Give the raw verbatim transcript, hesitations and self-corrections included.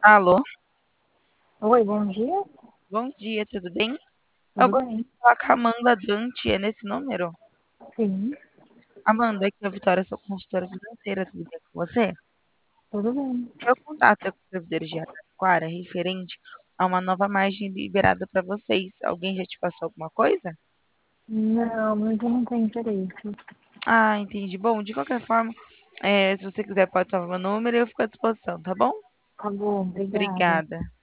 Alô, Oi, bom dia. bom dia, tudo bem? Eu Tudo gostaria bem? de falar com a Amanda Dante, é nesse número? Sim, Amanda, aqui é a Vitória, sou consultora financeira, tudo bem com você? tudo bem. Meu contato é com o Servidores de Araraquara, referente a uma nova margem liberada para vocês. Alguém já te passou alguma coisa? Não, mas eu não tenho interesse. Ah, entendi. Bom, de qualquer forma, eh, se você quiser pode salvar meu número e eu fico à disposição, tá bom? Tá bom, obrigada. Obrigada.